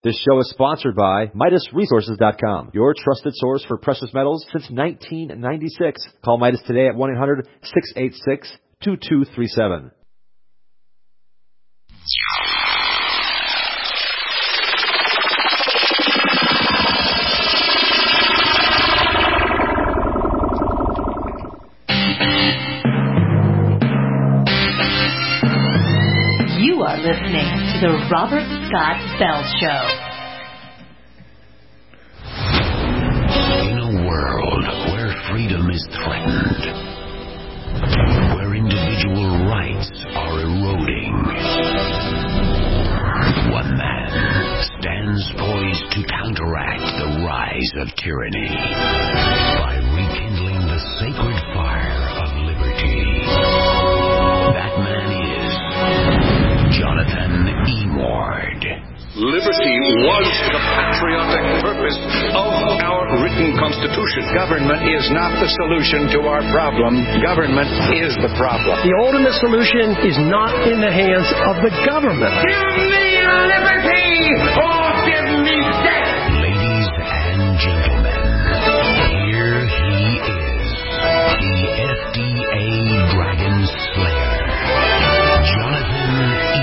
This show is sponsored by MidasResources.com, your trusted source for precious metals since 1996. Call Midas today at 1-800-686-2237. You are listening to The Robert Scott Bell Show. In a world where freedom is threatened, where individual rights are eroding, one man stands poised to counteract the rise of tyranny by rekindling the sacred fire of liberty. That man is Jonathan E. Ward. Liberty was the patriotic purpose of our written Constitution. Government is not the solution to our problem. Government is the problem. The ultimate solution is not in the hands of the government. Give me liberty or give me death. Ladies and gentlemen, here he is, the FDA Dragon Slayer, Jonathan E.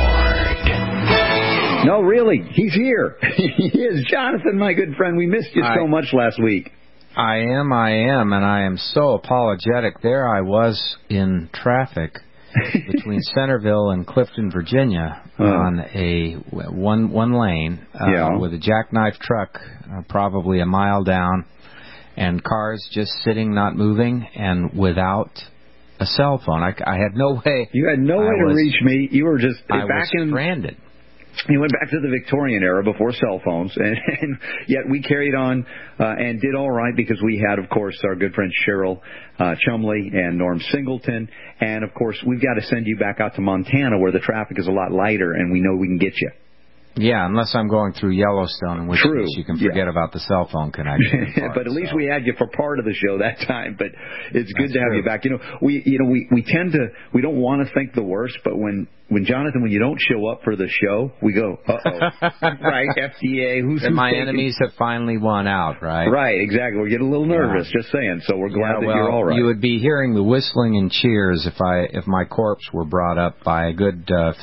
Ward. No, really, he's here. He is. Jonathan, my good friend, we missed you so much last week. I am, and I am so apologetic. There I was in traffic between Centerville and Clifton, Virginia, on a one lane with a jackknife truck probably a mile down, and cars just sitting, not moving, and without a cell phone. I had no way. You had no way to reach me. You were just stranded. You went back to the Victorian era before cell phones, and yet we carried on and did all right because we had, of course, our good friend Cheryl Chumley and Norm Singleton, and, of course, we've got to send you back out to Montana where the traffic is a lot lighter, and we know we can get you. Yeah, unless I'm going through Yellowstone, in which case you can forget about the cell phone connection. But at least we had you for part of the show that time. But it's good to have you back. We tend to, we don't want to think the worst, but when Jonathan, when you don't show up for the show, we go, right? FDA, who's my enemies have finally won out, right? Right, exactly. We get a little nervous, just saying. So we're glad that you're all right. You would be hearing the whistling and cheers if my corpse were brought up by a good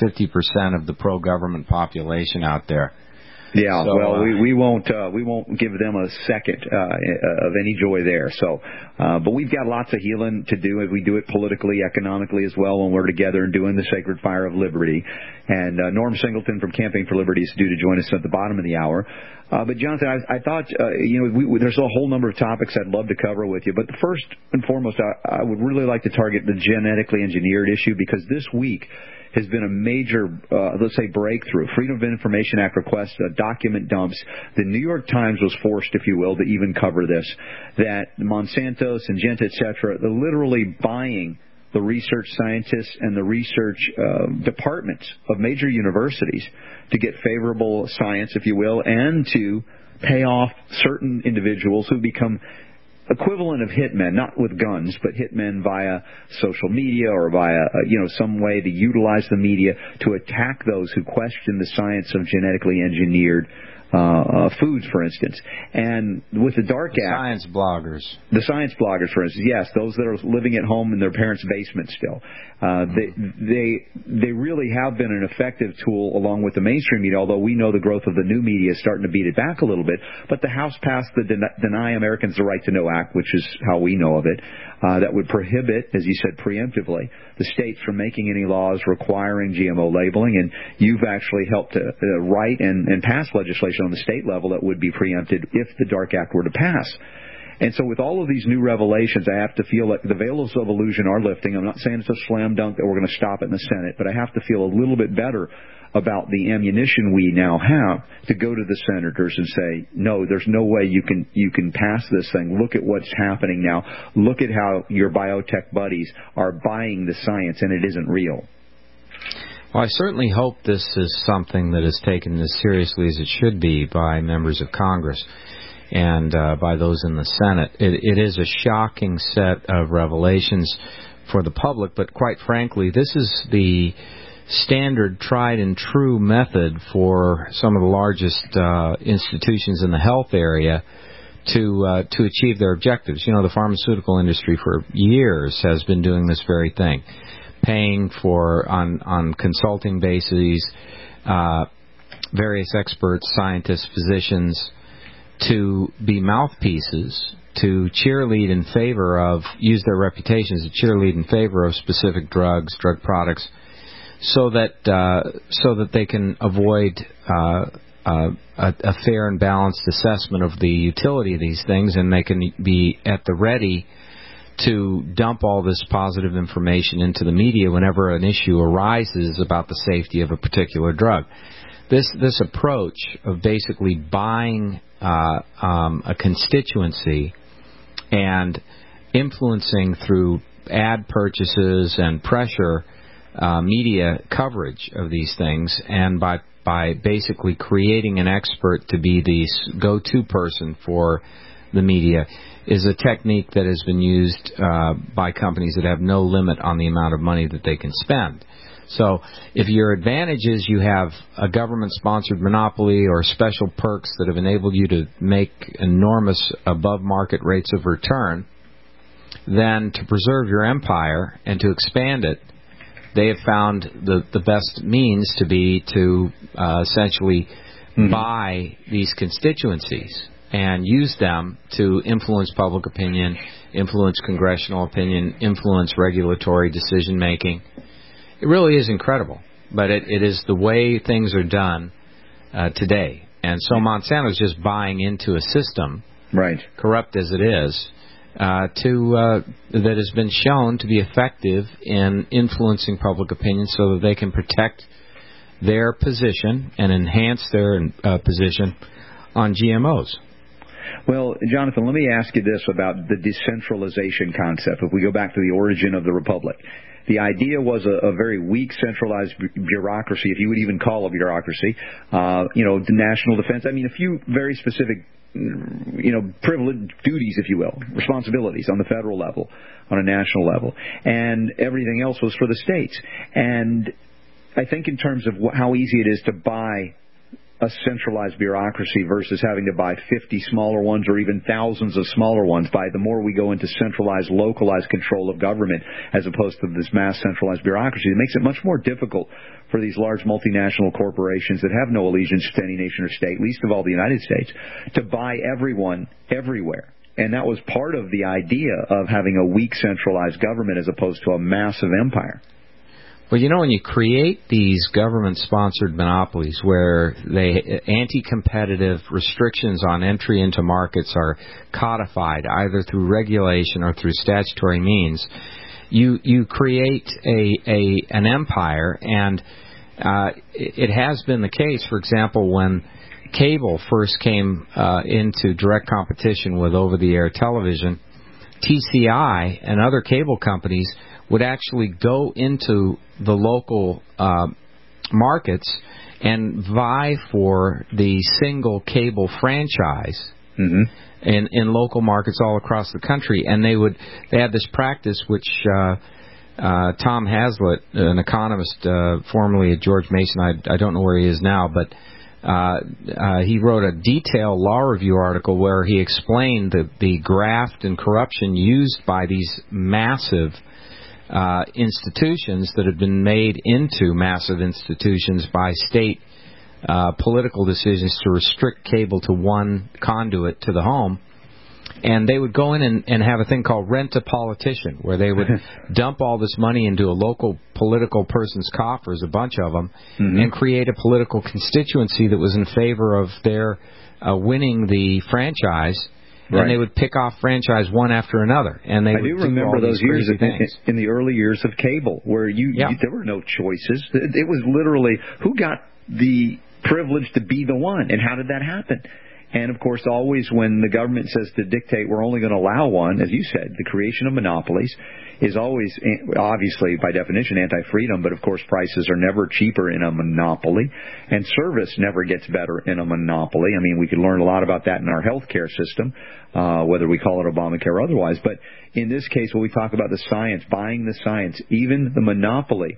50% of the pro-government population out there. Yeah, so, we won't give them a second of any joy there. So, but we've got lots of healing to do, and we do it politically, economically as well when we're together and doing the Sacred Fire of Liberty. And Norm Singleton from Camping for Liberty is due to join us at the bottom of the hour. But Jonathan, I thought there's a whole number of topics I'd love to cover with you. But first and foremost, I would really like to target the genetically engineered issue, because this week has been a major, let's say, breakthrough. Freedom of Information Act requests, document dumps. The New York Times was forced, if you will, to even cover this, that Monsanto, Syngenta, et cetera, they're literally buying the research scientists and the research departments of major universities to get favorable science, if you will, and to pay off certain individuals who become equivalent of hitmen, not with guns, but hitmen via social media or via, some way to utilize the media to attack those who question the science of genetically engineered foods, for instance. And with the DARK Act... The science bloggers, for instance, yes, those that are living at home in their parents' basement still. They really have been an effective tool along with the mainstream media, although we know the growth of the new media is starting to beat it back a little bit. But the House passed the Deny Americans the Right to Know Act, which is how we know of it, that would prohibit, as you said, preemptively, the states from making any laws requiring GMO labeling. And you've actually helped to write and pass legislation on the state level that would be preempted if the DARK Act were to pass. And so with all of these new revelations, I have to feel like the veils of illusion are lifting. I'm not saying it's a slam dunk that we're going to stop it in the Senate, but I have to feel a little bit better about the ammunition we now have to go to the senators and say, no, there's no way you can pass this thing. Look at what's happening now. Look at how your biotech buddies are buying the science, and it isn't real. Well, I certainly hope this is something that is taken as seriously as it should be by members of Congress and by those in the Senate. It is a shocking set of revelations for the public, but quite frankly, this is the standard, tried and true method for some of the largest institutions in the health area to achieve their objectives. You know, the pharmaceutical industry for years has been doing this very thing, paying for on consulting bases various experts, scientists, physicians to be mouthpieces to cheerlead in favor of, use their reputations to cheerlead in favor of specific drugs, drug products, so that they can avoid a fair and balanced assessment of the utility of these things, and they can be at the ready to dump all this positive information into the media whenever an issue arises about the safety of a particular drug. This approach of basically buying a constituency and influencing through ad purchases and pressure media coverage of these things, and by basically creating an expert to be the go-to person for the media, is a technique that has been used by companies that have no limit on the amount of money that they can spend. So if your advantage is you have a government-sponsored monopoly or special perks that have enabled you to make enormous above-market rates of return, then to preserve your empire and to expand it, they have found the best means to be to essentially buy these constituencies and use them to influence public opinion, influence congressional opinion, influence regulatory decision-making. It really is incredible, but it is the way things are done today. And so Monsanto is just buying into a system, right, corrupt as it is, that has been shown to be effective in influencing public opinion so that they can protect their position and enhance their position on GMOs. Well, Jonathan, let me ask you this about the decentralization concept. If we go back to the origin of the Republic, the idea was a very weak, centralized bureaucracy, if you would even call a bureaucracy, the national defense. I mean, a few very specific, privileged duties, if you will, responsibilities on the federal level, on a national level, and everything else was for the states. And I think in terms of how easy it is to buy a centralized bureaucracy versus having to buy 50 smaller ones or even thousands of smaller ones, by the more we go into centralized, localized control of government as opposed to this mass centralized bureaucracy, it makes it much more difficult for these large multinational corporations that have no allegiance to any nation or state, least of all the United States, to buy everyone everywhere. And that was part of the idea of having a weak centralized government as opposed to a massive empire. Well, when you create these government-sponsored monopolies where anti-competitive restrictions on entry into markets are codified either through regulation or through statutory means, you create an empire, and it has been the case, for example, when cable first came into direct competition with over-the-air television, TCI and other cable companies would actually go into the local markets and vie for the single cable franchise in local markets all across the country. And they had this practice which Tom Hazlitt, an economist formerly at George Mason, I don't know where he is now, but he wrote a detailed law review article where he explained the graft and corruption used by these massive institutions that have been made into massive institutions by state political decisions to restrict cable to one conduit to the home. And they would go in and have a thing called rent a politician, where they would dump all this money into a local political person's coffers, a bunch of them, and create a political constituency that was in favor of their winning the franchise. Right. And they would pick off franchise one after another. And I do remember those years in the early years of cable, where there were no choices. It was literally who got the privilege to be the one, and how did that happen? And, of course, always when the government says to dictate we're only going to allow one, as you said, the creation of monopolies is always, obviously, by definition, anti-freedom, but, of course, prices are never cheaper in a monopoly, and service never gets better in a monopoly. I mean, we could learn a lot about that in our healthcare system, whether we call it Obamacare or otherwise. But in this case, when we talk about the science, buying the science, even the monopoly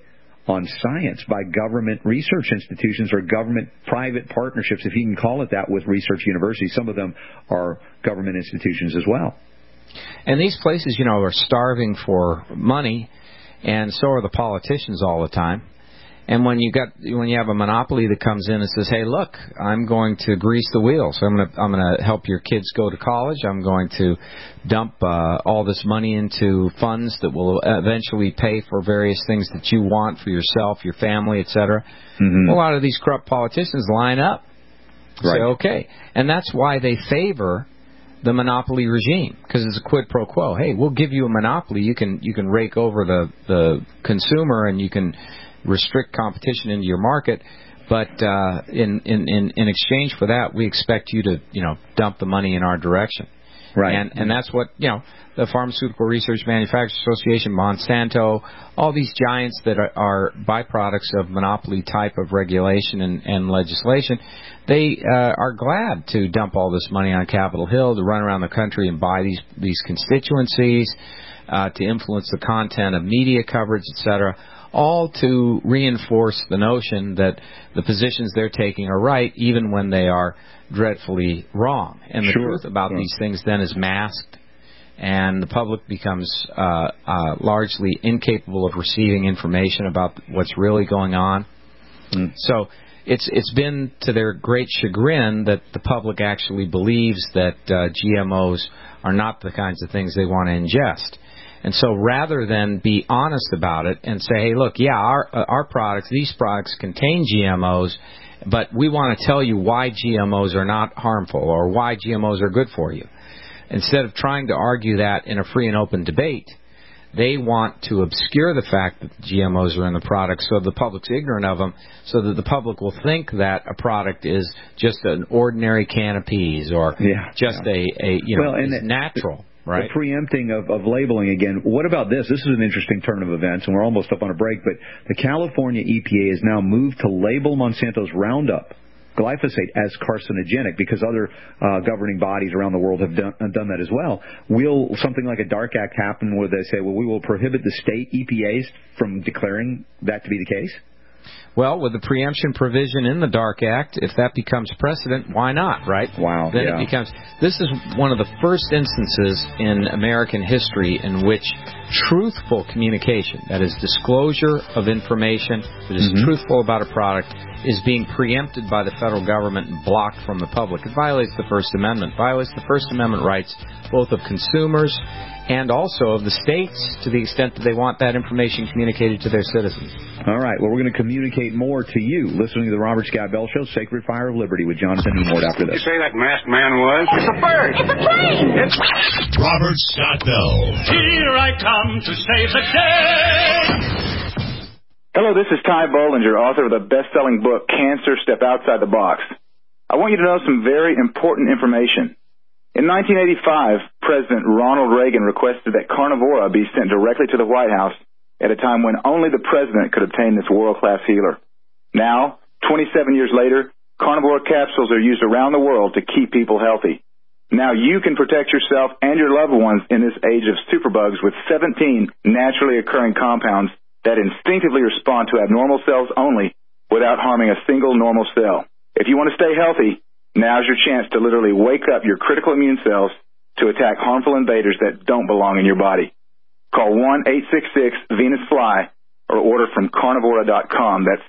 on science by government research institutions or government-private partnerships, if you can call it that, with research universities. Some of them are government institutions as well. And these places, are starving for money, and so are the politicians all the time. And when you have a monopoly that comes in and says, "Hey, look, I'm going to grease the wheels. I'm going to help your kids go to college. I'm going to dump all this money into funds that will eventually pay for various things that you want for yourself, your family, etc." Mm-hmm. A lot of these corrupt politicians line up, say, "Okay," and that's why they favor the monopoly regime, because it's a quid pro quo. Hey, we'll give you a monopoly. You can rake over the consumer, and you can restrict competition into your market, but in exchange for that, we expect you to dump the money in our direction. Right. And that's what the Pharmaceutical Research Manufacturers Association, Monsanto, all these giants that are byproducts of monopoly type of regulation and legislation, they are glad to dump all this money on Capitol Hill, to run around the country and buy these constituencies, to influence the content of media coverage, etc., all to reinforce the notion that the positions they're taking are right, even when they are dreadfully wrong. And the truth about these things then is masked, and the public becomes largely incapable of receiving information about what's really going on. Mm. So it's been to their great chagrin that the public actually believes that GMOs are not the kinds of things they want to ingest. And so rather than be honest about it and say, "Hey, look, our products, these products contain GMOs, but we want to tell you why GMOs are not harmful or why GMOs are good for you," instead of trying to argue that in a free and open debate, they want to obscure the fact that the GMOs are in the product so the public's ignorant of them, so that the public will think that a product is just an ordinary can of peas or is natural. Right. The preempting of labeling again. What about this? This is an interesting turn of events, and we're almost up on a break, but the California EPA has now moved to label Monsanto's Roundup glyphosate as carcinogenic, because other governing bodies around the world have done that as well. Will something like a Dark Act happen where they say, well, we will prohibit the state EPAs from declaring that to be the case? Well, with the preemption provision in the Dark Act, if that becomes precedent, why not, right? Wow. Then it becomes... This is one of the first instances in American history in which truthful communication, that is disclosure of information that is truthful about a product, is being preempted by the federal government and blocked from the public. It violates the First Amendment. It violates the First Amendment rights both of consumers and also of the states, to the extent that they want that information communicated to their citizens. All right. Well, we're going to communicate more to you, listening to the Robert Scott Bell Show, Sacred Fire of Liberty with Jonathan Newmort after this. Did you say that masked man was? It's a bird. It's a plane. It's Robert Scott Bell. Here I come to save the day. Hello, this is Ty Bollinger, author of the best-selling book, Cancer, Step Outside the Box. I want you to know some very important information. In 1985, President Ronald Reagan requested that Carnivora be sent directly to the White House at a time when only the president could obtain this world-class healer. Now, 27 years later, Carnivora capsules are used around the world to keep people healthy. Now you can protect yourself and your loved ones in this age of superbugs with 17 naturally occurring compounds that instinctively respond to abnormal cells only without harming a single normal cell. If you want to stay healthy, now's your chance to literally wake up your critical immune cells to attack harmful invaders that don't belong in your body. Call 1-866-VENUS-FLY or order from Carnivora.com. That's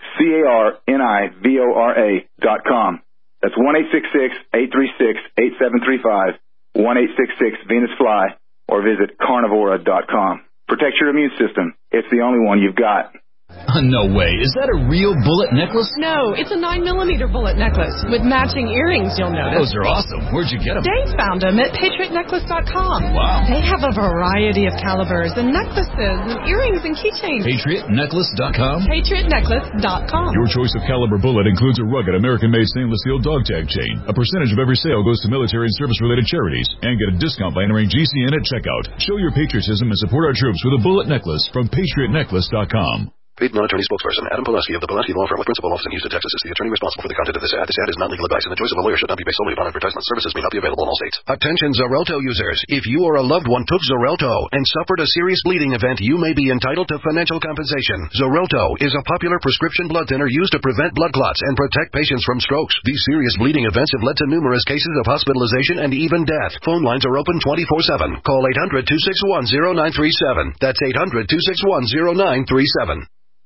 CARNIVORA.com. That's 1-866-836-8735, 1-866-VENUS-FLY, or visit Carnivora.com. Protect your immune system. It's the only one you've got. No way. Is that a real bullet necklace? No, it's a 9mm bullet necklace with matching earrings, you'll notice. Those are awesome. Where'd you get them? Dave found them at PatriotNecklace.com. Wow. They have a variety of calibers and necklaces and earrings and keychains. PatriotNecklace.com? PatriotNecklace.com. Your choice of caliber bullet includes a rugged American-made stainless steel dog tag chain. A percentage of every sale goes to military and service-related charities. And get a discount by entering GCN at checkout. Show your patriotism and support our troops with a bullet necklace from PatriotNecklace.com. Paid non-attorney spokesperson Adam Pulaski of the Pulaski Law Firm with principal office in Houston, Texas is the attorney responsible for the content of this ad. This ad is not legal advice, and the choice of a lawyer should not be based solely upon advertisement. Services may not be available in all states. Attention Xarelto users. If you or a loved one took Xarelto and suffered a serious bleeding event, you may be entitled to financial compensation. Xarelto is a popular prescription blood thinner used to prevent blood clots and protect patients from strokes. These serious bleeding events have led to numerous cases of hospitalization and even death. Phone lines are open 24/7. Call 800-261-0937. That's 800-261-0937.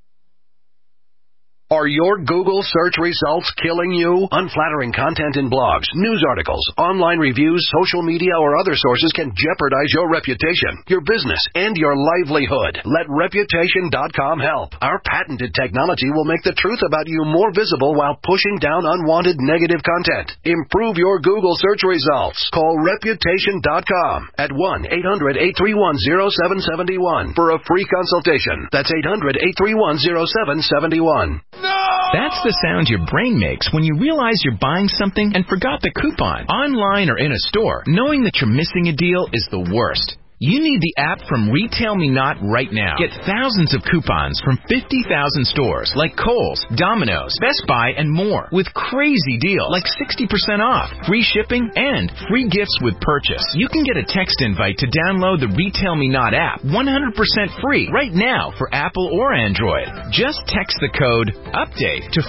Are your Google search results killing you? Unflattering content in blogs, news articles, online reviews, social media, or other sources can jeopardize your reputation, your business, and your livelihood. Let Reputation.com help. Our patented technology will make the truth about you more visible while pushing down unwanted negative content. Improve your Google search results. Call Reputation.com at 1-800-831-0771 for a free consultation. That's 800-831-0771. That's the sound your brain makes when you realize you're buying something and forgot the coupon. Online or in a store, knowing that you're missing a deal is the worst. You need the app from Retail Me Not right now. Get thousands of coupons from 50,000 stores like Kohl's, Domino's, Best Buy, and more with crazy deals like 60% off, free shipping, and free gifts with purchase. You can get a text invite to download the Retail Me Not app 100% free right now for Apple or Android. Just text the code UPDATE to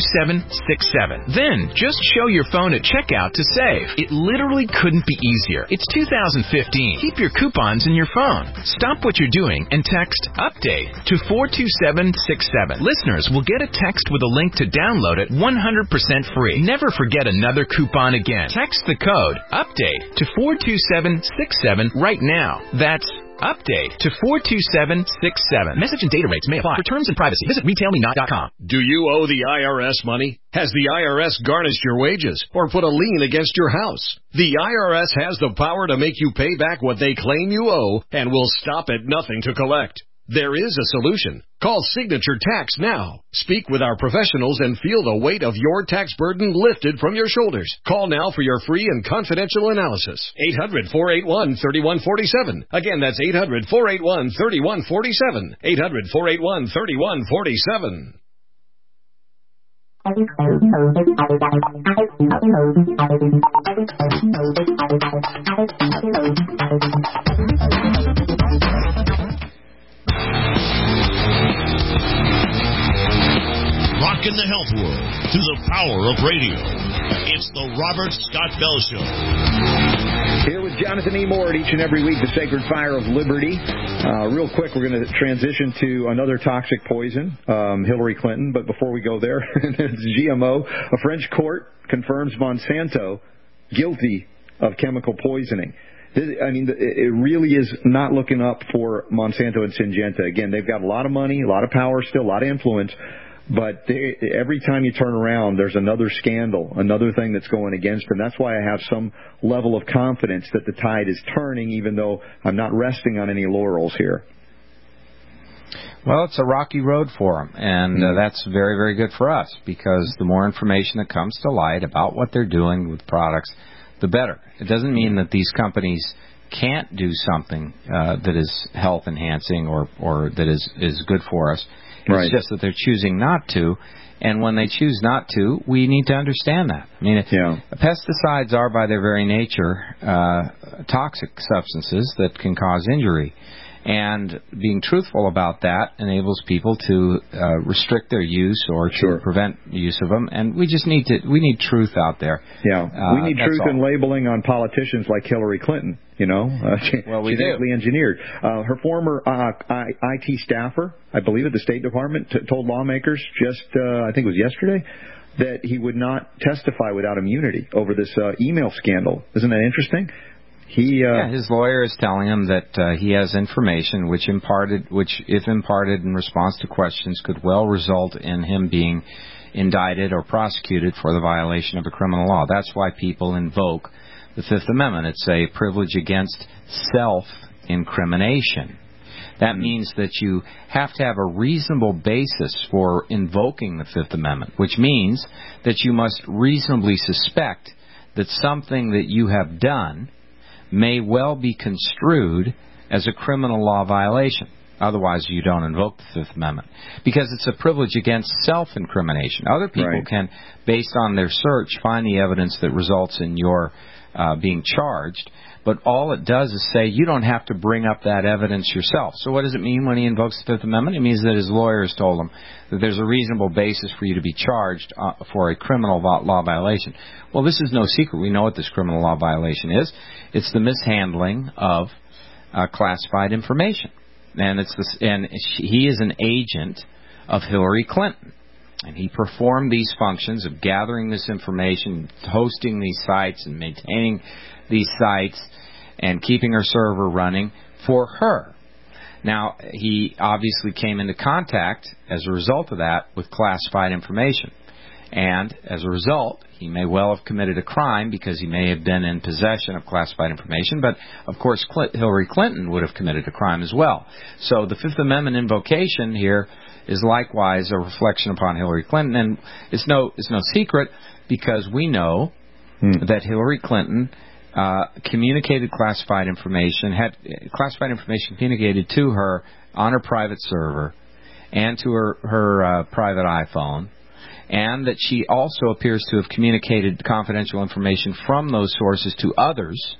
42767. Then just show your phone at checkout to save. It literally couldn't be easier. It's 2015. Keep your coupons in your phone. Stop what you're doing and text UPDATE to 42767. Listeners will get a text with a link to download it 100% free. Never forget another coupon again. Text the code UPDATE to 42767 right now. That's UPDATE to 42767. Message and data rates may apply. For terms and privacy, visit RetailMeNot.com. Do you owe the IRS money? Has the IRS garnished your wages or put a lien against your house? The IRS has the power to make you pay back what they claim you owe and will stop at nothing to collect. There is a solution. Call Signature Tax now. Speak with our professionals and feel the weight of your tax burden lifted from your shoulders. Call now for your free and confidential analysis. 800-481-3147. Again, that's 800-481-3147. 800-481-3147. Rockin' the health world through the power of radio. It's the Robert Scott Bell Show. Here with Jonathan E. Moore each and every week, the Sacred Fire of Liberty. Real quick, we're going to transition to another toxic poison, Hillary Clinton. But before we go there, GMO. A French court confirms Monsanto guilty of chemical poisoning. It really is not looking up for Monsanto and Syngenta. Again, they've got a lot of money, a lot of power, still a lot of influence. But every time you turn around, there's another scandal, another thing that's going against them. That's why I have some level of confidence that the tide is turning, even though I'm not resting on any laurels here. Well, it's a rocky road for them, and that's very, very good for us, because the more information that comes to light about what they're doing with products, the better. It doesn't mean that these companies can't do something that is health-enhancing or that is good for us. It's just that they're choosing not to, and when they choose not to, we need to understand that. I mean, pesticides are, by their very nature, toxic substances that can cause injury. And being truthful about that enables people to restrict their use or to prevent use of them. And we need truth out there. Yeah, we need truth in labeling on politicians like Hillary Clinton. Well, we genetically engineered. Her former IT staffer, I believe, at the State Department, told lawmakers just, I think it was yesterday, that he would not testify without immunity over this email scandal. Isn't that interesting? His lawyer is telling him that he has information which, if imparted in response to questions, could well result in him being indicted or prosecuted for the violation of a criminal law. That's why people invoke the Fifth Amendment. It's a privilege against self-incrimination. That means that you have to have a reasonable basis for invoking the Fifth Amendment, which means that you must reasonably suspect that something that you have done may well be construed as a criminal law violation. Otherwise, you don't invoke the Fifth Amendment. Because it's a privilege against self-incrimination. Other people can, based on their search, find the evidence that results in your being charged. But all it does is say you don't have to bring up that evidence yourself. So what does it mean when he invokes the Fifth Amendment? It means that his lawyers told him that there's a reasonable basis for you to be charged for a criminal law violation. Well, this is no secret. We know what this criminal law violation is. It's the mishandling of classified information. And he is an agent of Hillary Clinton. And he performed these functions of gathering this information, hosting these sites, and maintaining these sites, and keeping her server running for her. Now, he obviously came into contact, as a result of that, with classified information. And as a result, he may well have committed a crime because he may have been in possession of classified information. But, of course, Hillary Clinton would have committed a crime as well. So the Fifth Amendment invocation here is likewise a reflection upon Hillary Clinton. And it's no secret, because we know that Hillary Clinton communicated classified information, had classified information communicated to her on her private server and to her private iPhone, and that she also appears to have communicated confidential information from those sources to others,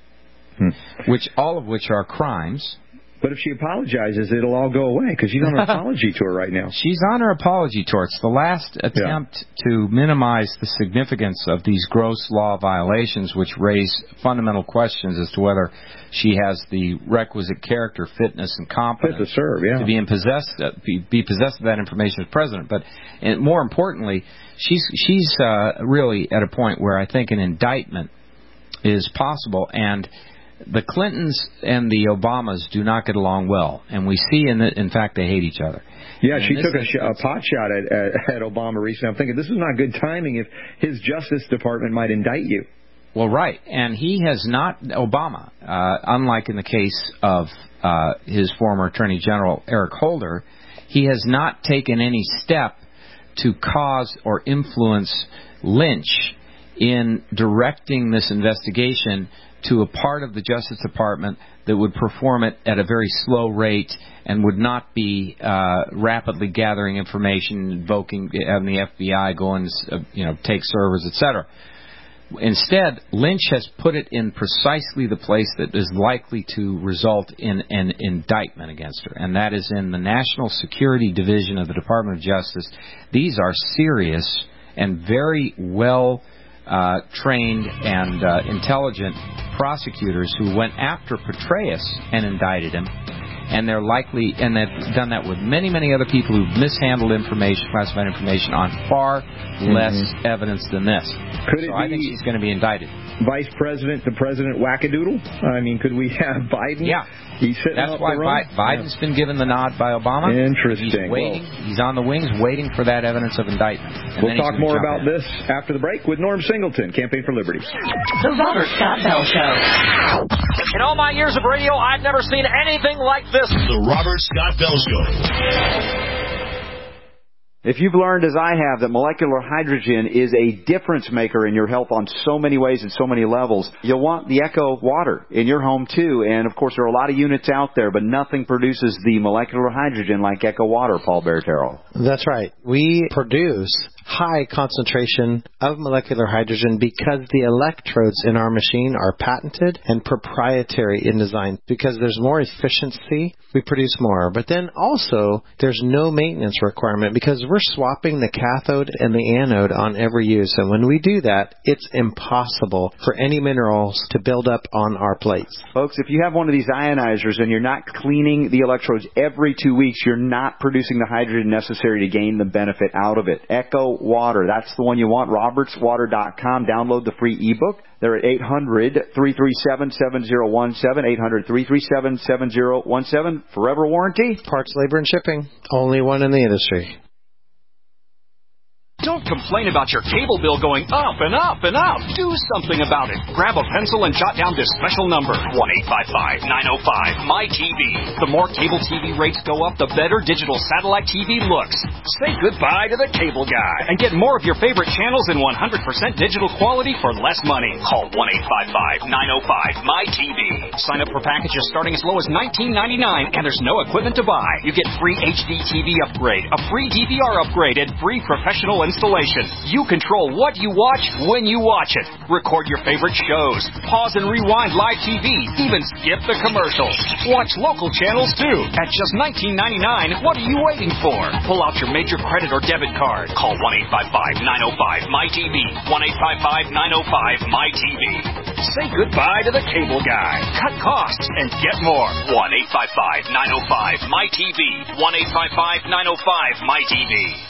all of which are crimes. But if she apologizes, it'll all go away, because she's on an apology tour right now. She's on her apology tour. It's the last attempt to minimize the significance of these gross law violations, which raise fundamental questions as to whether she has the requisite character, fitness, and competence to serve, to be possessed of that information as president. But more importantly, she's really at a point where I think an indictment is possible, and the Clintons and the Obamas do not get along well, and we see in fact they hate each other. Yeah, she took a pot shot at Obama recently. I'm thinking, this is not good timing if his Justice Department might indict you. Well, right, and he has not, Obama, unlike in the case of his former Attorney General Eric Holder, he has not taken any step to cause or influence Lynch in directing this investigation to a part of the Justice Department that would perform it at a very slow rate and would not be rapidly gathering information, invoking having the FBI go and take servers, etc. Instead, Lynch has put it in precisely the place that is likely to result in an indictment against her, and that is in the National Security Division of the Department of Justice. These are serious and very well trained and intelligent prosecutors who went after Petraeus and indicted him, and they're likely, and they've done that with many, many other people who've mishandled information, classified information, on far less evidence than this. I think she's going to be indicted. Vice President to President wackadoodle? I mean, could we have Biden? Yeah. That's why Biden's been given the nod by Obama. Interesting. He's waiting. He's on the wings waiting for that evidence of indictment. We'll talk more about this after the break with Norm Singleton, Campaign for Liberty. The Robert Scott Bell Show. In all my years of radio, I've never seen anything like this. The Robert Scott Bell Show. If you've learned, as I have, that molecular hydrogen is a difference maker in your health on so many ways and so many levels, you'll want the Echo water in your home too. And of course, there are a lot of units out there, but nothing produces the molecular hydrogen like Echo water, Paul Bertero. That's right. We produce high concentration of molecular hydrogen because the electrodes in our machine are patented and proprietary in design. Because there's more efficiency, we produce more. But then also, there's no maintenance requirement because we're swapping the cathode and the anode on every use. And when we do that, it's impossible for any minerals to build up on our plates. Folks, if you have one of these ionizers and you're not cleaning the electrodes every 2 weeks, you're not producing the hydrogen necessary to gain the benefit out of it. Echo Water, that's the one you want. RobertsWater.com. Download the free ebook. They're at 800-337-7017, 800-337-7017. Forever warranty. Parts, labor, and shipping. Only one in the industry. Don't complain about your cable bill going up and up and up. Do something about it. Grab a pencil and jot down this special number, 1-855-905-MY-TV. The more cable TV rates go up, the better digital satellite TV looks. Say goodbye to the cable guy and get more of your favorite channels in 100% digital quality for less money. Call 1-855-905-MY-TV. Sign up for packages starting as low as $19.99, and there's no equipment to buy. You get free HD TV upgrade, a free DVR upgrade, and free professional installation. You control what you watch when you watch it. Record your favorite shows. Pause and rewind live TV. Even skip the commercials. Watch local channels too. At just $19.99, what are you waiting for? Pull out your major credit or debit card. Call 1-855-905-MY-TV. 1-855-905-MY-TV. Say goodbye to the cable guy. Cut costs and get more. 1-855-905-MY-TV. 1-855-905-MY-TV.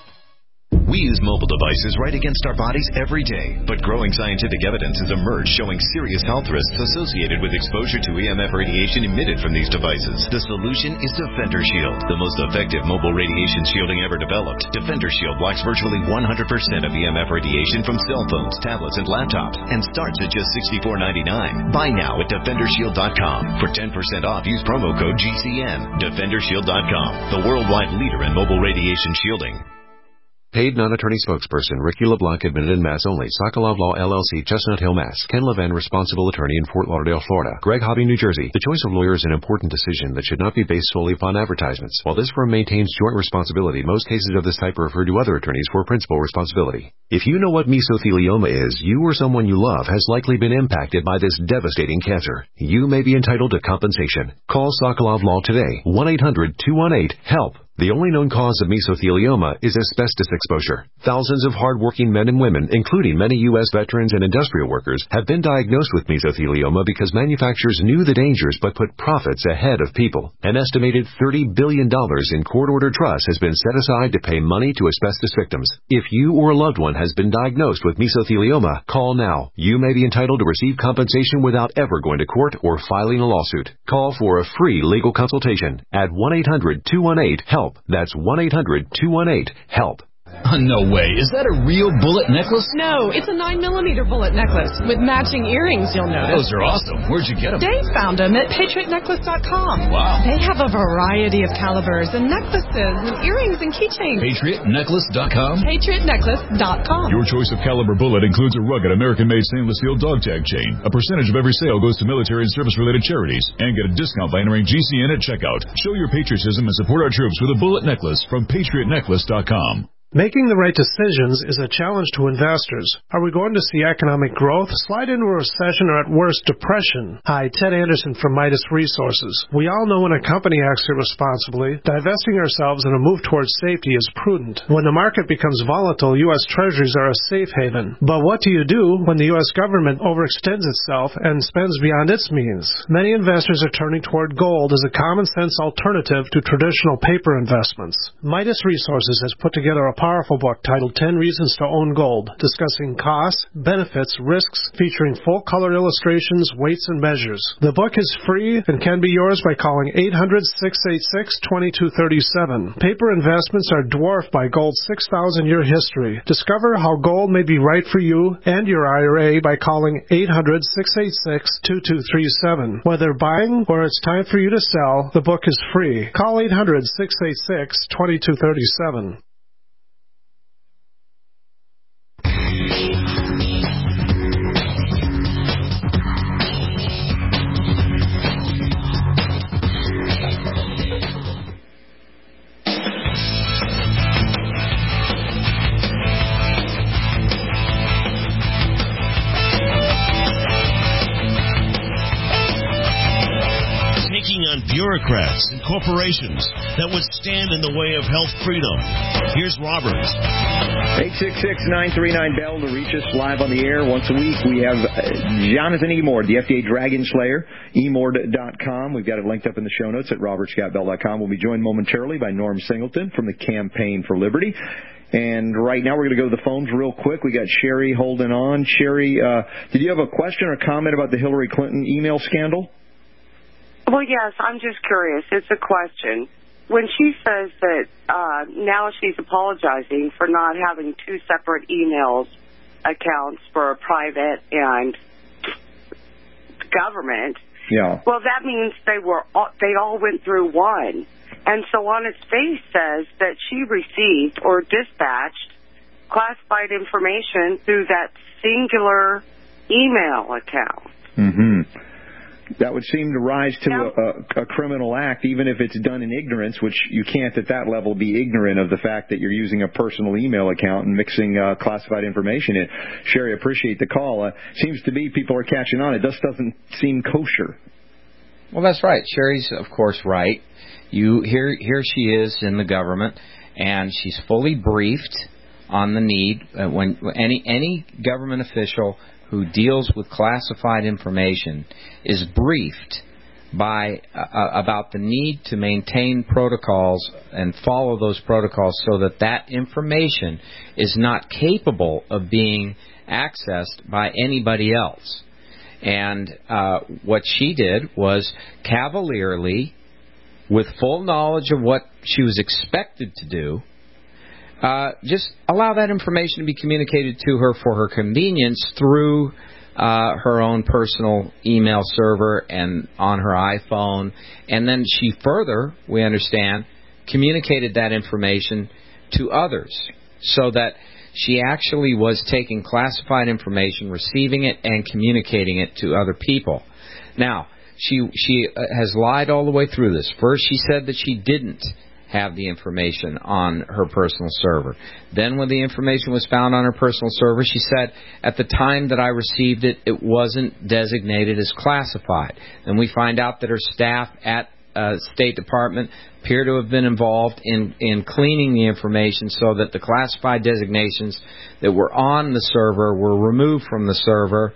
We use mobile devices right against our bodies every day, but growing scientific evidence has emerged showing serious health risks associated with exposure to EMF radiation emitted from these devices. The solution is Defender Shield, the most effective mobile radiation shielding ever developed. Defender Shield blocks virtually 100% of EMF radiation from cell phones, tablets, and laptops, and starts at just $64.99. Buy now at DefenderShield.com. For 10% off, use promo code GCN. DefenderShield.com, the worldwide leader in mobile radiation shielding. Paid non-attorney spokesperson Ricky LeBlanc, admitted in Mass only. Sokolov Law, LLC, Chestnut Hill, Mass. Ken Levin, responsible attorney in Fort Lauderdale, Florida. Greg Hobby, New Jersey. The choice of lawyer is an important decision that should not be based solely upon advertisements. While this firm maintains joint responsibility, most cases of this type are referred to other attorneys for principal responsibility. If you know what mesothelioma is, you or someone you love has likely been impacted by this devastating cancer. You may be entitled to compensation. Call Sokolov Law today. 1-800-218-HELP. The only known cause of mesothelioma is asbestos exposure. Thousands of hard-working men and women, including many U.S. veterans and industrial workers, have been diagnosed with mesothelioma because manufacturers knew the dangers but put profits ahead of people. An estimated $30 billion in court-ordered trust has been set aside to pay money to asbestos victims. If you or a loved one has been diagnosed with mesothelioma, call now. You may be entitled to receive compensation without ever going to court or filing a lawsuit. Call for a free legal consultation at 1-800-218-HELP. That's 1-800-218-HELP. No way. Is that a real bullet necklace? No, it's a 9mm bullet necklace with matching earrings, you'll notice. Those are awesome. Where'd you get them? Dave found them at PatriotNecklace.com. Wow. They have a variety of calibers and necklaces and earrings and keychains. PatriotNecklace.com? PatriotNecklace.com. Your choice of caliber bullet includes a rugged American-made stainless steel dog tag chain. A percentage of every sale goes to military and service-related charities. And get a discount by entering GCN at checkout. Show your patriotism and support our troops with a bullet necklace from PatriotNecklace.com. Making the right decisions is a challenge to investors. Are we going to see economic growth, slide into a recession, or at worst, depression? Hi, Ted Anderson from Midas Resources. We all know when a company acts irresponsibly, divesting ourselves in a move towards safety is prudent. When the market becomes volatile, U.S. Treasuries are a safe haven. But what do you do when the U.S. government overextends itself and spends beyond its means? Many investors are turning toward gold as a common-sense alternative to traditional paper investments. Midas Resources has put together a powerful book titled 10 Reasons to Own Gold, discussing costs, benefits, risks, featuring full-color illustrations, weights, and measures. The book is free and can be yours by calling 800-686-2237. Paper investments are dwarfed by gold's 6,000-year history. Discover how gold may be right for you and your IRA by calling 800-686-2237. Whether buying or it's time for you to sell, the book is free. Call 800-686-2237. On bureaucrats and corporations that would stand in the way of health freedom. Here's Robert. 866-939-BELL to reach us live on the air once a week. We have Jonathan Emord, the FDA Dragon Slayer, emord.com. We've got it linked up in the show notes at robertscottbell.com. We'll be joined momentarily by Norm Singleton from the Campaign for Liberty. And right now we're going to go to the phones real quick. We got Sherry holding on. Sherry, did you have a question or comment about the Hillary Clinton email scandal? Well, yes, I'm just curious. It's a question. when she says that now she's apologizing for not having two separate emails accounts for a private and government, well, that means they all went through one. And so on its face says that she received or dispatched classified information through that singular email account. Mm-hmm. That would seem to rise to a criminal act, even if it's done in ignorance, which you can't at that level be ignorant of the fact that you're using a personal email account and mixing classified information in. Sherry, appreciate the call. Seems to be people are catching on. It just doesn't seem kosher. Well, that's right. Sherry's, of course, right. Here she is in the government, and she's fully briefed on the need. When any government official who deals with classified information is briefed about the need to maintain protocols and follow those protocols so that information is not capable of being accessed by anybody else. And what she did was cavalierly, with full knowledge of what she was expected to do, just allow that information to be communicated to her for her convenience through her own personal email server and on her iPhone. And then she further, we understand, communicated that information to others so that she actually was taking classified information, receiving it, and communicating it to other people. Now, she has lied all the way through this. First, she said that she didn't have the information on her personal server. Then when the information was found on her personal server, she said, at the time that I received it, it wasn't designated as classified. And we find out that her staff at State Department appear to have been involved in cleaning the information so that the classified designations that were on the server were removed from the server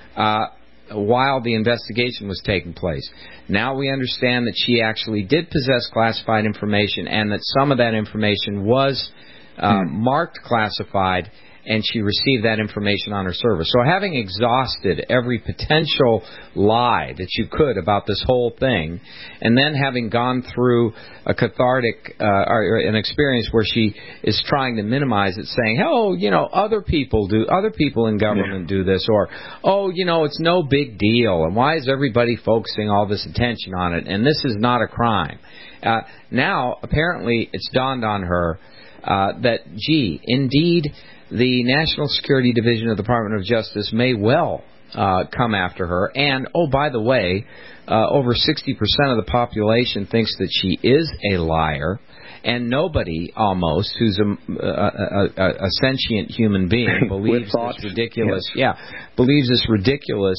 while the investigation was taking place. Now we understand that she actually did possess classified information and that some of that information was marked classified, and she received that information on her server. So having exhausted every potential lie that you could about this whole thing, and then having gone through a cathartic or an experience where she is trying to minimize it, saying, oh, other people in government do this, or, oh, it's no big deal, and why is everybody focusing all this attention on it, and this is not a crime. Now, apparently, it's dawned on her that, gee, indeed, the National Security Division of the Department of Justice may well come after her. And, oh, by the way, over 60% of the population thinks that she is a liar. And nobody, almost, who's a sentient human being believes this ridiculous, believes this ridiculous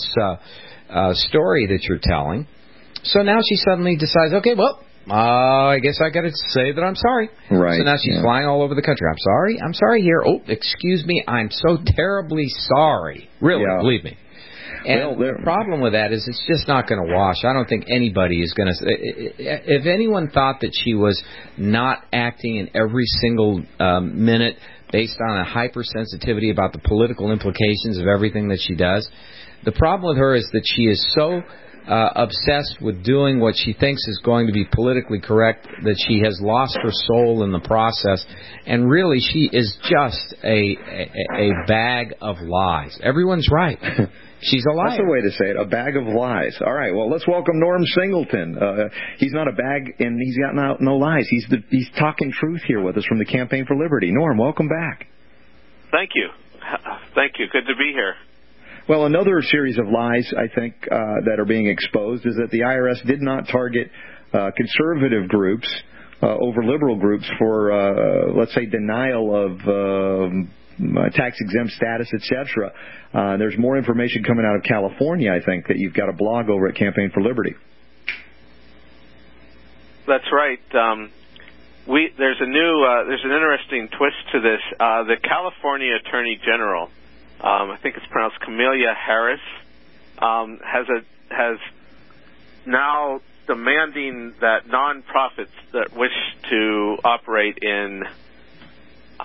story that you're telling. So now she suddenly decides, okay, well, I guess I got to say that I'm sorry. Right. So now she's flying all over the country. I'm sorry here. Oh, excuse me. I'm so terribly sorry. Really, believe me. And the problem with that is it's just not going to wash. I don't think anybody is going to. If anyone thought that she was not acting in every single minute based on a hypersensitivity about the political implications of everything that she does, the problem with her is that she is so obsessed with doing what she thinks is going to be politically correct that she has lost her soul in the process, and really she is just a bag of lies. Everyone's right. She's a liar. That's a way to say it, a bag of lies. All right, well, let's welcome Norm Singleton. He's not a bag, and he's got no lies. He's talking truth here with us from the Campaign for Liberty. Norm, welcome back. Thank you. Thank you. Good to be here. Well, another series of lies, I think, that are being exposed is that the IRS did not target conservative groups over liberal groups for, let's say, denial of tax-exempt status, etc. There's more information coming out of California, I think, that you've got a blog over at Campaign for Liberty. That's right. There's an interesting twist to this. The California Attorney General, I think it's pronounced Camelia Harris, has now demanding that nonprofits that wish to operate in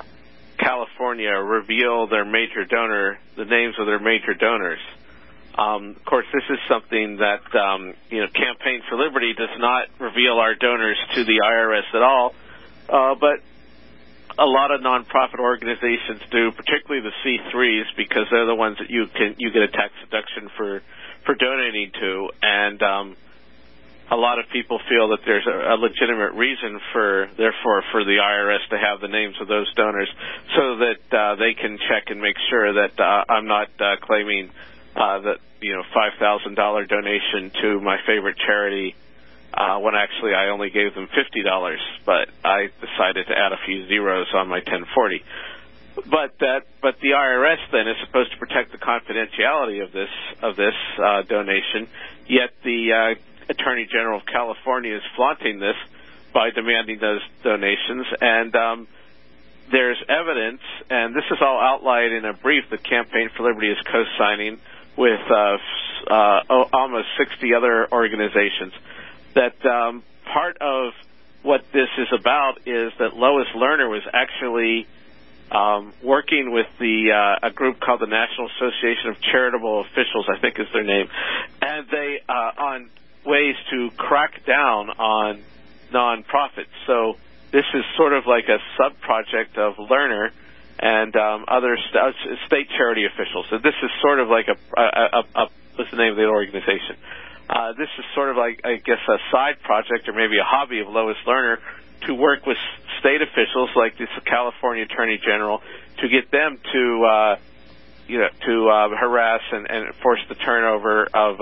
California reveal their major donor, the names of their major donors. Of course, this is something that, Campaign for Liberty does not reveal our donors to the IRS at all, but a lot of nonprofit organizations do, particularly the C3s, because they're the ones that you get a tax deduction for donating to, and a lot of people feel that there's a legitimate reason for the IRS to have the names of those donors, so that they can check and make sure that I'm not claiming that $5,000 donation to my favorite charity when actually I only gave them $50, but I decided to add a few zeros on my 1040. But the IRS then is supposed to protect the confidentiality of this donation, yet the Attorney General of California is flaunting this by demanding those donations, and there's evidence, and this is all outlined in a brief that Campaign for Liberty is co-signing with almost 60 other organizations, that part of what this is about is that Lois Lerner was actually working with a group called the National Association of Charitable Officials, I think is their name, and they on ways to crack down on nonprofits. So this is sort of like a sub-project of Lerner and other state charity officials. So this is sort of like what's the name of the organization? This is sort of like, I guess, a side project or maybe a hobby of Lois Lerner to work with state officials like this California Attorney General to get them to harass and force the turnover of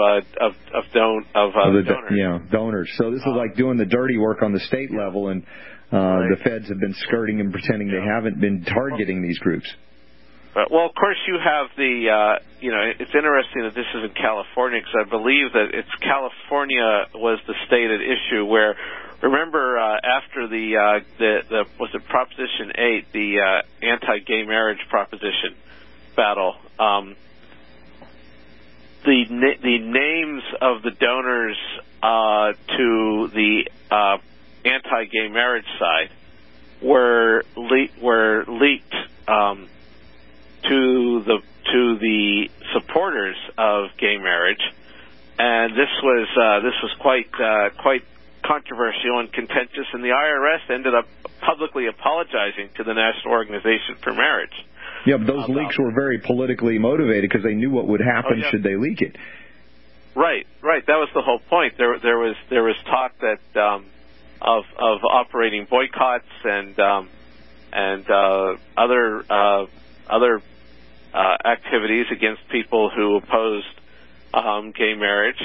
donors. Donors. So this is like doing the dirty work on the state level, and the feds have been skirting and pretending they haven't been targeting these groups. Well, of course, you have it's interesting that this is in California, because I believe that California was the state at issue where, remember, after the was it Proposition 8, the anti-gay marriage proposition battle, the names of the donors to the anti-gay marriage side were leaked to the supporters of gay marriage, and this was quite controversial and contentious, and the IRS ended up publicly apologizing to the National Organization for Marriage. Yeah, but those leaks were very politically motivated because they knew what would happen should they leak it. Right. That was the whole point. There was talk that of operating boycotts and other activities against people who opposed gay marriage,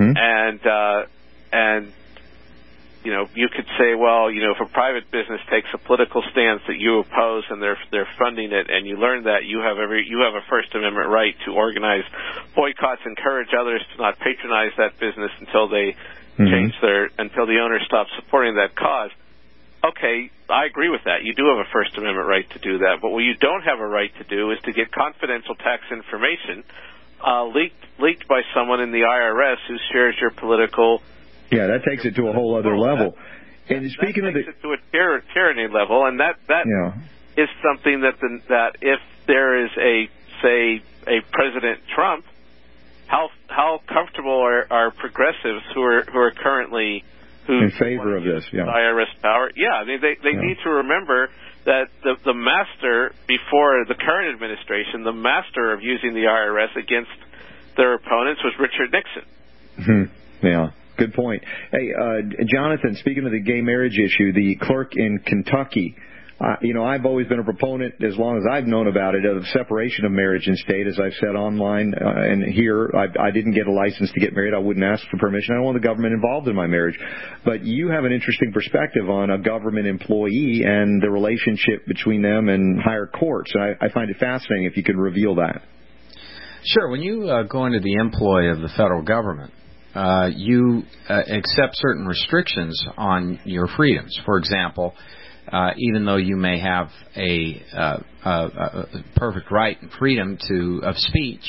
and you could say, well, if a private business takes a political stance that you oppose and they're funding it, and you learn that, you have a First Amendment right to organize boycotts, encourage others to not patronize that business until they until the owner stops supporting that cause. Okay, I agree with that. You do have a First Amendment right to do that, but what you don't have a right to do is to get confidential tax information leaked by someone in the IRS who shares your political. Yeah, that takes it to a whole other level. And speaking of it to a tyranny level, and that is something that if there is a President Trump, how comfortable are progressives who are currently in favor of this? Yeah, IRS power. Yeah, I mean they need to remember that the master before the current administration, the master of using the IRS against their opponents was Richard Nixon. Yeah. Good point. Hey, Jonathan, speaking of the gay marriage issue, the clerk in Kentucky, I've always been a proponent, as long as I've known about it, of separation of marriage and state. As I've said online and here, I didn't get a license to get married. I wouldn't ask for permission. I don't want the government involved in my marriage. But you have an interesting perspective on a government employee and the relationship between them and higher courts. I find it fascinating if you could reveal that. Sure. When you go into the employ of the federal government, you accept certain restrictions on your freedoms. For example, even though you may have a perfect right and freedom of speech,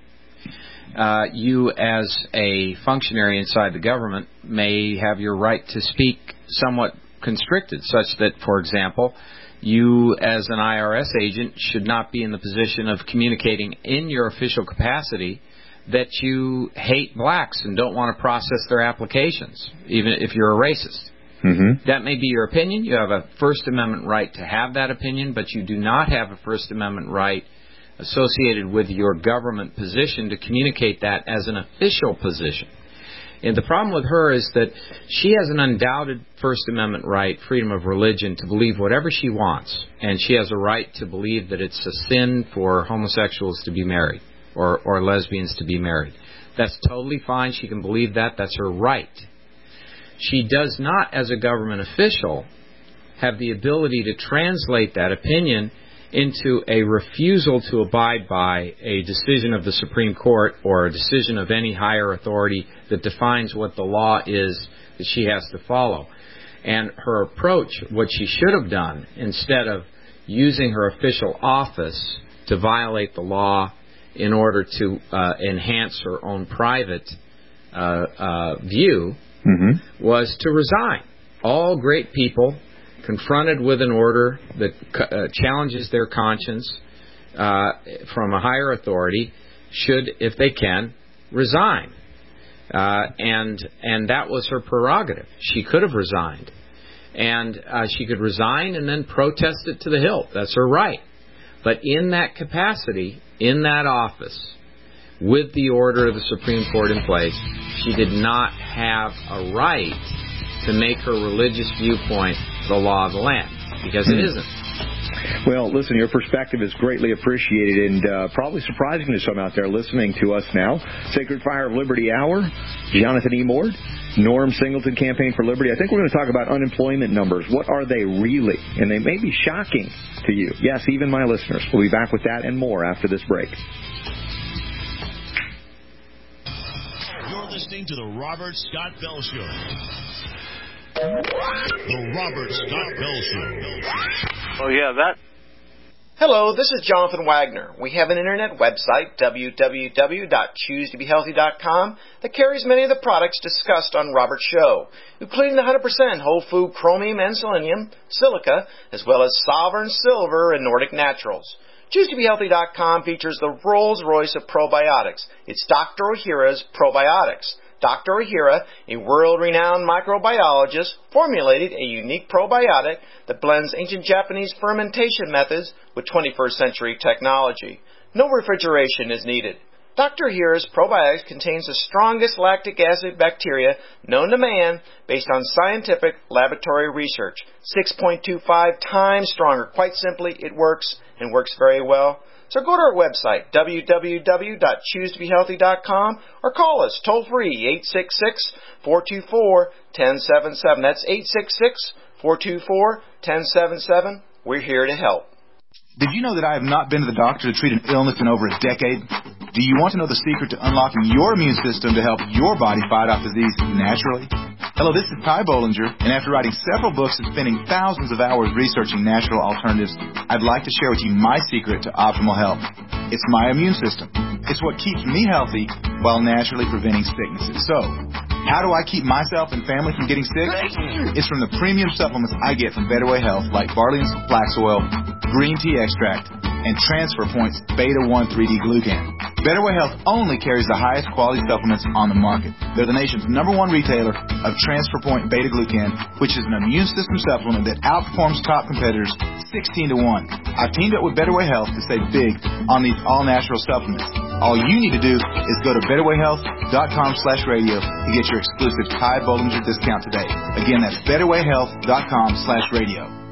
you as a functionary inside the government may have your right to speak somewhat constricted, such that, for example, you as an IRS agent should not be in the position of communicating in your official capacity that you hate blacks and don't want to process their applications, even if you're a racist. Mm-hmm. That may be your opinion. You have a First Amendment right to have that opinion, but you do not have a First Amendment right associated with your government position to communicate that as an official position. And the problem with her is that she has an undoubted First Amendment right, freedom of religion, to believe whatever she wants. And she has a right to believe that it's a sin for homosexuals to be married or lesbians to be married. That's totally fine. She can believe that. That's her right. She does not, as a government official, have the ability to translate that opinion into a refusal to abide by a decision of the Supreme Court or a decision of any higher authority that defines what the law is that she has to follow. And her approach, what she should have done, instead of using her official office to violate the law in order to enhance her own private view, was to resign. All great people confronted with an order that challenges their conscience from a higher authority should, if they can, resign. And that was her prerogative. She could have resigned. And she could resign and then protest it to the hilt. That's her right. But in that capacity, in that office, with the order of the Supreme Court in place, she did not have a right to make her religious viewpoint the law of the land, because it isn't. Well, listen, your perspective is greatly appreciated and probably surprising to some out there listening to us now. Sacred Fire of Liberty Hour, Jonathan E. Mord, Norm Singleton, Campaign for Liberty. I think we're going to talk about unemployment numbers. What are they really? And they may be shocking to you. Yes, even my listeners. We'll be back with that and more after this break. You're listening to The Robert Scott Bell Show. The Robert Scott Bell Show. Oh, yeah, that. Hello, this is Jonathan Wagner. We have an internet website, www.choosetobehealthy.com, that carries many of the products discussed on Robert's show, including the 100% whole food chromium and selenium, silica, as well as Sovereign Silver and Nordic Naturals. ChooseToBeHealthy.com features the Rolls-Royce of probiotics. It's Dr. Ohhira's Probiotics. Dr. Ohhira, a world-renowned microbiologist, formulated a unique probiotic that blends ancient Japanese fermentation methods with 21st century technology. No refrigeration is needed. Dr. Ohhira's probiotics contains the strongest lactic acid bacteria known to man based on scientific laboratory research. 6.25 times stronger. Quite simply, it works and works very well. So go to our website, www.choosetobehealthy.com, or call us toll-free, 866-424-1077. That's 866-424-1077. We're here to help. Did you know that I have not been to the doctor to treat an illness in over a decade? Do you want to know the secret to unlocking your immune system to help your body fight off disease naturally? Hello, this is Ty Bollinger, and after writing several books and spending thousands of hours researching natural alternatives, I'd like to share with you my secret to optimal health. It's my immune system. It's what keeps me healthy while naturally preventing sicknesses. So, how do I keep myself and family from getting sick? It's from the premium supplements I get from Better Way Health, like barley and flax oil, green tea extract, and Transfer Point's Beta-1 3D Glucan. Better Way Health only carries the highest quality supplements on the market. They're the nation's #1 retailer of Transfer Point Beta Glucan, which is an immune system supplement that outperforms top competitors 16-1. I've teamed up with Better Way Health to save big on these all-natural supplements. All you need to do is go to betterwayhealth.com/radio to get your exclusive Ty Bollinger discount today. Again, that's betterwayhealth.com/radio.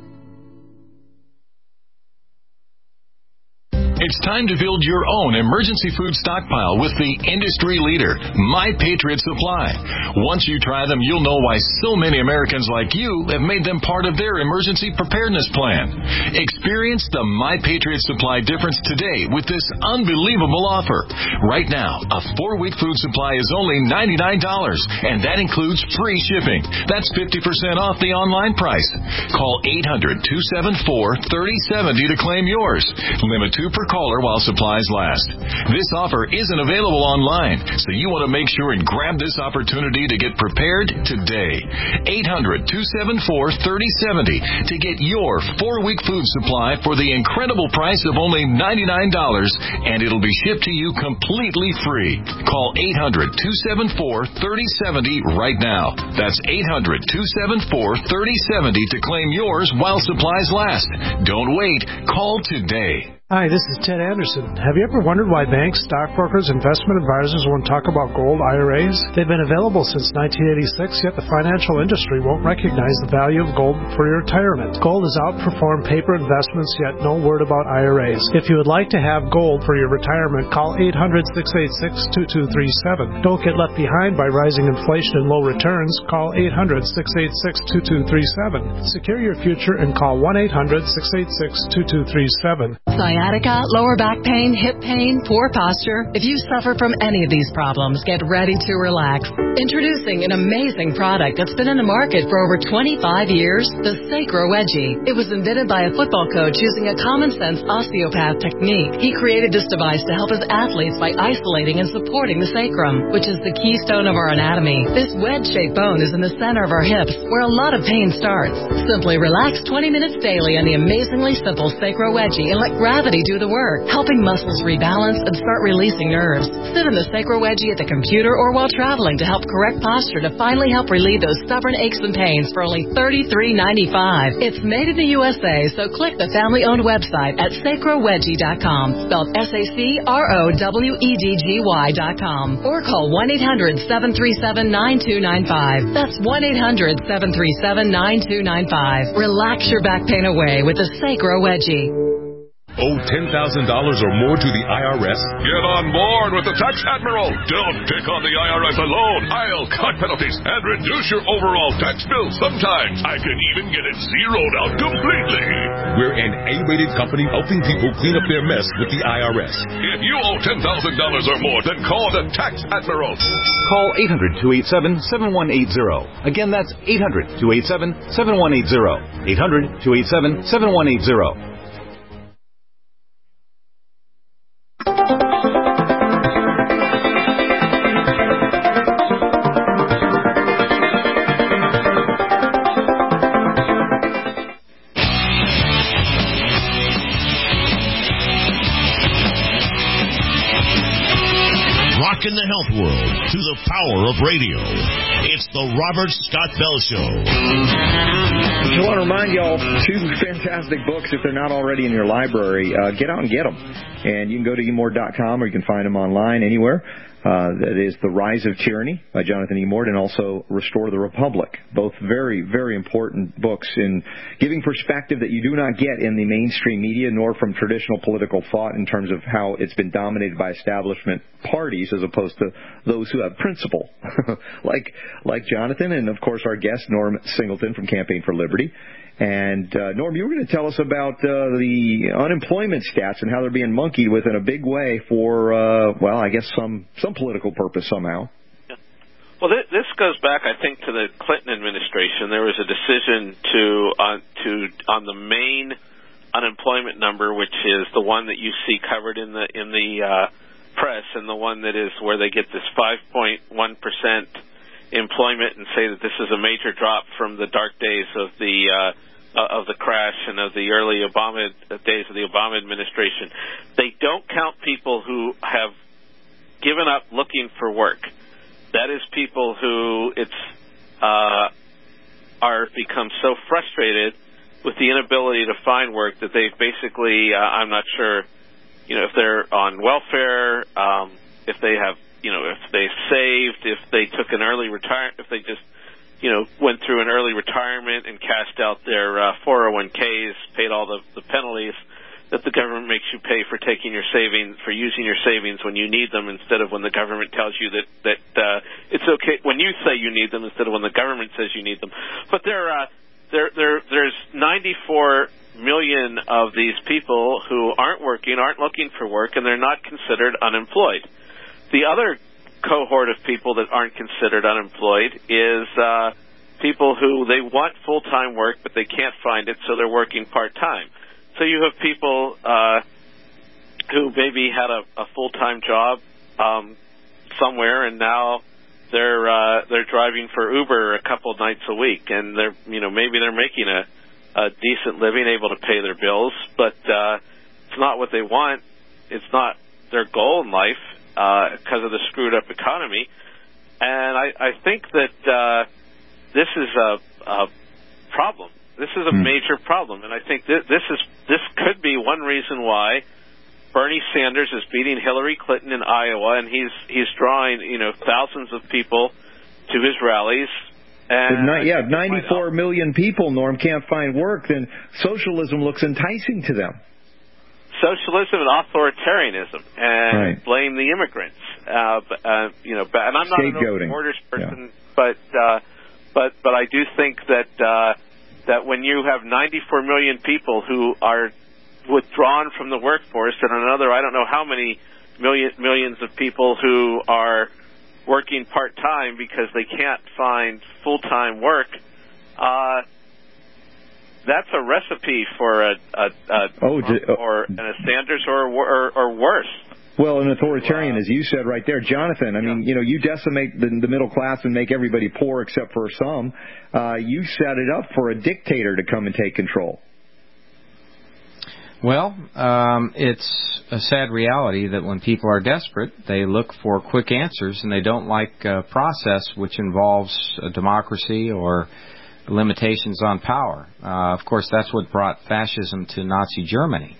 It's time to build your own emergency food stockpile with the industry leader, My Patriot Supply. Once you try them, you'll know why so many Americans like you have made them part of their emergency preparedness plan. Experience the My Patriot Supply difference today with this unbelievable offer. Right now, a 4-week food supply is only $99, and that includes free shipping. That's 50% off the online price. Call 800-274-3070 to claim yours. Limit 2 per call caller while supplies last. This offer isn't available online, so you want to make sure and grab this opportunity to get prepared today. 800-274-3070 to get your 4-week food supply for the incredible price of only $99, and it'll be shipped to you completely free. Call 800-274-3070 right now. That's 800-274-3070 to claim yours while supplies last. Don't wait. Call today. Hi, this is Ted Anderson. Have you ever wondered why banks, stockbrokers, investment advisors won't talk about gold IRAs? They've been available since 1986, yet the financial industry won't recognize the value of gold for your retirement. Gold has outperformed paper investments, yet no word about IRAs. If you would like to have gold for your retirement, call 800-686-2237. Don't get left behind by rising inflation and low returns. Call 800-686-2237. Secure your future and call 1-800-686-2237. Sciatica, lower back pain, hip pain, poor posture. If you suffer from any of these problems, get ready to relax. Introducing an amazing product that's been in the market for over 25 years, the Sacro Wedgie. It was invented by a football coach using a common-sense osteopath technique. He created this device to help his athletes by isolating and supporting the sacrum, which is the keystone of our anatomy. This wedge-shaped bone is in the center of our hips, where a lot of pain starts. Simply relax 20 minutes daily on the amazingly simple Sacro Wedgie and let gravity do the work, helping muscles rebalance and start releasing nerves. Sit in the Sacro Wedgie at the computer or while traveling to help correct posture to finally help relieve those stubborn aches and pains for only $33.95. It's made in the USA, so click the family-owned website at sacrowedgie.com, spelled SACROWEDGY.com, or call 1-800-737-9295. That's 1-800-737-9295. Relax your back pain away with the Sacro Wedgie. Owe $10,000 or more to the IRS? Get on board with the Tax Admiral. Don't pick on the IRS alone. I'll cut penalties and reduce your overall tax bill. Sometimes I can even get it zeroed out completely. We're an A-rated company helping people clean up their mess with the IRS. If you owe $10,000 or more, then call the Tax Admiral. Call 800-287-7180. Again, that's 800-287-7180. 800-287-7180. In the health world through the power of radio. It's the Robert Scott Bell Show. I just want to remind y'all, 2 fantastic books, if they're not already in your library, get out and get them. And you can go to emord.com or you can find them online anywhere. That is The Rise of Tyranny by Jonathan Emord and also Restore the Republic. Both very, very important books in giving perspective that you do not get in the mainstream media nor from traditional political thought in terms of how it's been dominated by establishment parties as opposed to those who have principle, like Jonathan and, of course, our guest, Norm Singleton from Campaign for Liberty. And, Norm, you were going to tell us about the unemployment stats and how they're being monkeyed with in a big way for, I guess some political purpose somehow. Yeah. Well, this goes back, I think, to the Clinton administration. There was a decision on the main unemployment number, which is the one that you see covered in the press, and the one that is where they get this 5.1% employment and say that this is a major drop from the dark days of the crash and of the early Obama days of the Obama administration. They don't count people who have given up looking for work. That is people who are become so frustrated with the inability to find work that they've basically, I'm not sure, if they're on welfare, if they have, if they saved, if they took an early retirement, if they just, went through an early retirement and cashed out their 401ks, paid all the penalties that the government makes you pay for taking your savings, for using your savings when you need them instead of when the government tells you that it's okay when you say you need them instead of when the government says you need them. But there's 94 million of these people who aren't working, aren't looking for work, and they're not considered unemployed. The other cohort of people that aren't considered unemployed is people who they want full-time work, but they can't find it, so they're working part-time. So you have people who maybe had a full-time job somewhere, and now they're driving for Uber a couple nights a week, and maybe they're making a decent living, able to pay their bills, but it's not what they want. It's not their goal in life because of the screwed up economy. And I think that this is a problem. This is a major problem, and I think this could be one reason why Bernie Sanders is beating Hillary Clinton in Iowa, and he's drawing thousands of people to his rallies. And 94 million people, Norm, can't find work. Then socialism looks enticing to them. Socialism and authoritarianism, and blame the immigrants. And I'm not an open borders person, but I do think that when you have 94 million people who are withdrawn from the workforce, and another I don't know how many millions of people who are working part-time because they can't find full-time work, that's a recipe for a Sanders or worse. Well, an authoritarian, as you said right there, Jonathan. I mean, you decimate the middle class and make everybody poor except for some. You set it up for a dictator to come and take control. Well, it's a sad reality that when people are desperate, they look for quick answers, and they don't like a process which involves a democracy or limitations on power. Of course, that's what brought fascism to Nazi Germany.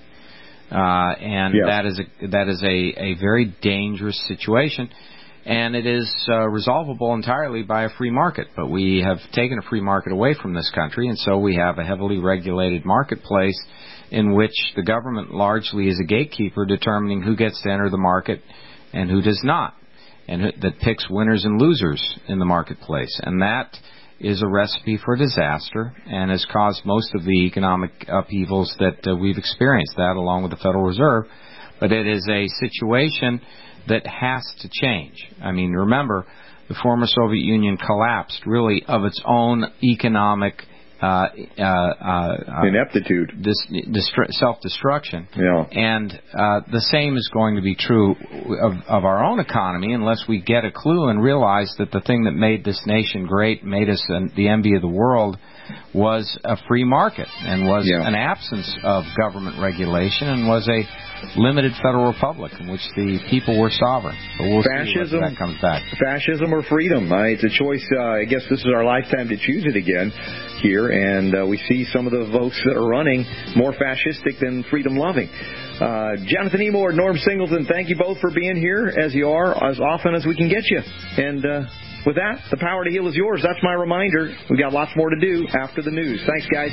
That is a very dangerous situation, and it is resolvable entirely by a free market. But we have taken a free market away from this country, and so we have a heavily regulated marketplace in which the government largely is a gatekeeper determining who gets to enter the market and who does not, and that picks winners and losers in the marketplace. And that is a recipe for disaster and has caused most of the economic upheavals that we've experienced, that along with the Federal Reserve. But it is a situation that has to change. I mean, remember, the former Soviet Union collapsed really of its own economic ineptitude, self-destruction. And the same is going to be true of our own economy unless we get a clue and realize that the thing that made this nation great, made us the envy of the world, was a free market and was an absence of government regulation and was a limited federal republic in which the people were sovereign. But we'll see when that comes back. Fascism or freedom? It's a choice. I guess this is our lifetime to choose it again here, and we see some of the votes that are running more fascistic than freedom-loving. Jonathan Emord, Norm Singleton, thank you both for being here, as you are, as often as we can get you. And with that, the power to heal is yours. That's my reminder. We've got lots more to do after the news. Thanks, guys.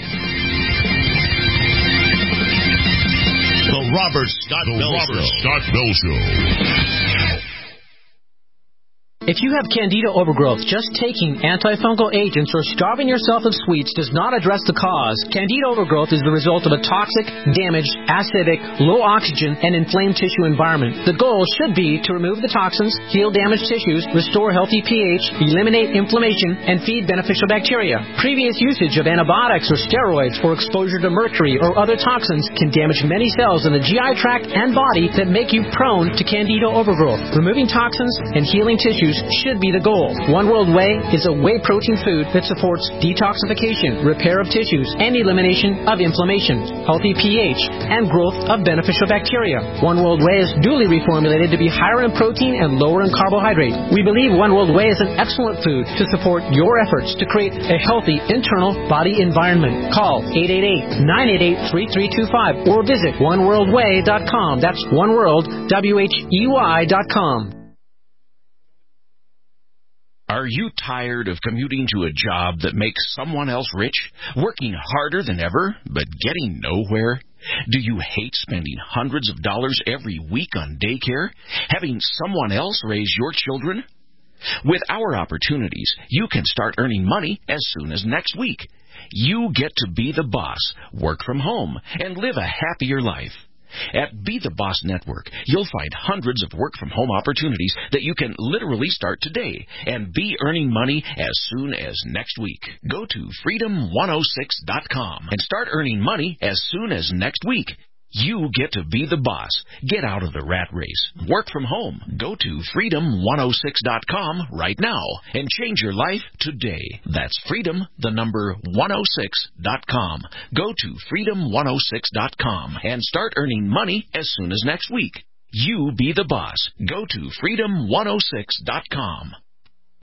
The Robert Scott Bell Show. If you have candida overgrowth, just taking antifungal agents or starving yourself of sweets does not address the cause. Candida overgrowth is the result of a toxic, damaged, acidic, low oxygen, and inflamed tissue environment. The goal should be to remove the toxins, heal damaged tissues, restore healthy pH, eliminate inflammation, and feed beneficial bacteria. Previous usage of antibiotics or steroids or exposure to mercury or other toxins can damage many cells in the GI tract and body that make you prone to candida overgrowth. Removing toxins and healing tissues should be the goal. One World Whey is a whey protein food that supports detoxification, repair of tissues, and elimination of inflammation, healthy pH, and growth of beneficial bacteria. One World Whey is duly reformulated to be higher in protein and lower in carbohydrate. We believe One World Whey is an excellent food to support your efforts to create a healthy internal body environment. Call 888-988-3325 or visit oneworldwhey.com. That's oneworld.com. Are you tired of commuting to a job that makes someone else rich, working harder than ever, but getting nowhere? Do you hate spending hundreds of dollars every week on daycare, having someone else raise your children? With our opportunities, you can start earning money as soon as next week. You get to be the boss, work from home, and live a happier life. At Be the Boss Network, you'll find hundreds of work-from-home opportunities that you can literally start today and be earning money as soon as next week. Go to freedom106.com and start earning money as soon as next week. You get to be the boss. Get out of the rat race. Work from home. Go to freedom106.com right now and change your life today. That's freedom106.com. Go to freedom106.com and start earning money as soon as next week. You be the boss. Go to freedom106.com.